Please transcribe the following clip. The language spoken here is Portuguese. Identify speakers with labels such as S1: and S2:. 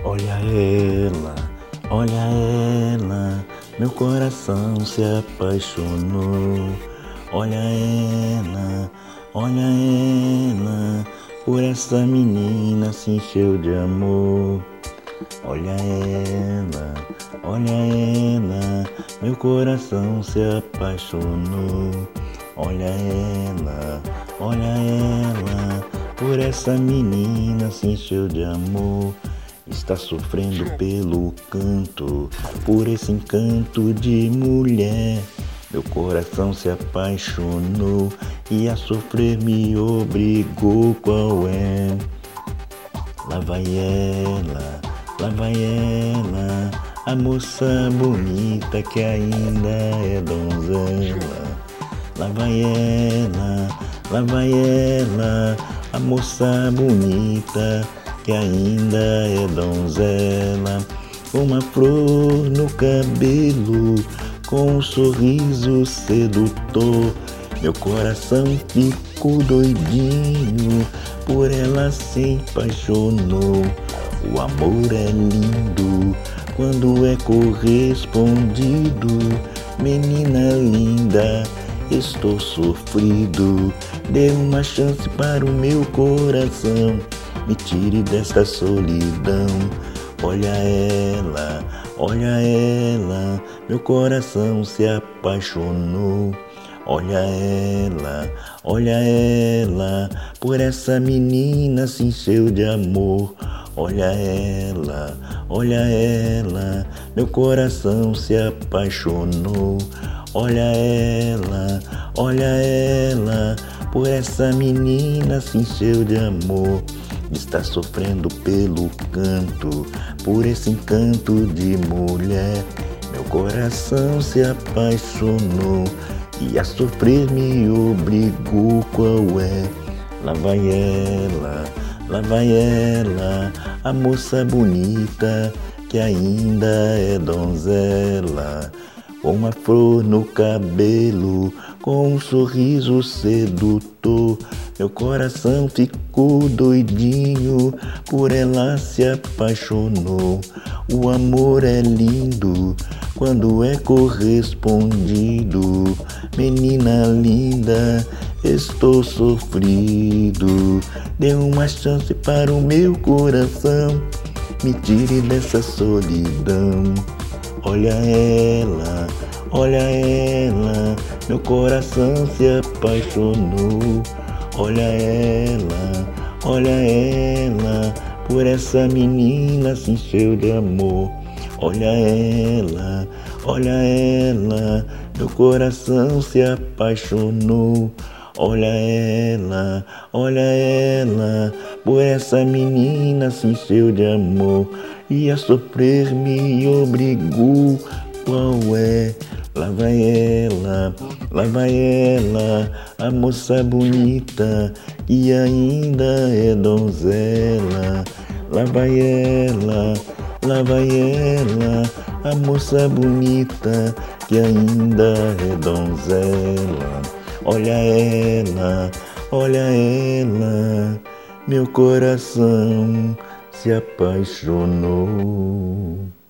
S1: Olha ela, meu coração se apaixonou. Olha ela, por essa menina se encheu de amor. Olha ela, meu coração se apaixonou. Olha ela, por essa menina se encheu de amor. Está sofrendo pelo canto, por esse encanto de mulher. Meu coração se apaixonou e a sofrer me obrigou. Qual é? Lá vai ela, a moça bonita que ainda é donzela. Lá vai ela, a moça bonita que ainda é donzela. Uma flor no cabelo, com um sorriso sedutor. Meu coração ficou doidinho, por ela se apaixonou. O amor é lindo quando é correspondido. Menina linda, estou sofrido. Dê uma chance para o meu coração, me tire desta solidão. Olha ela, meu coração se apaixonou. Olha ela, por essa menina se encheu de amor. Olha ela, meu coração se apaixonou. Olha ela, por essa menina se encheu de amor. Está sofrendo pelo canto, por esse encanto de mulher. Meu coração se apaixonou e a sofrer me obrigou. Qual é? Lá vai ela, a moça bonita que ainda é donzela. Com uma flor no cabelo, com um sorriso sedutor. Meu coração ficou doidinho, por ela se apaixonou. O amor é lindo quando é correspondido. Menina linda, estou sofrido. Dê uma chance para o meu coração, me tire dessa solidão. Olha ela, meu coração se apaixonou. Olha ela, por essa menina se encheu de amor. Olha ela, meu coração se apaixonou. Olha ela, por essa menina se encheu de amor e a sofrer me obrigou. Qual é? Lá vai ela, a moça bonita que ainda é donzela. Lá vai ela, a moça bonita que ainda é donzela. Olha ela, meu coração se apaixonou.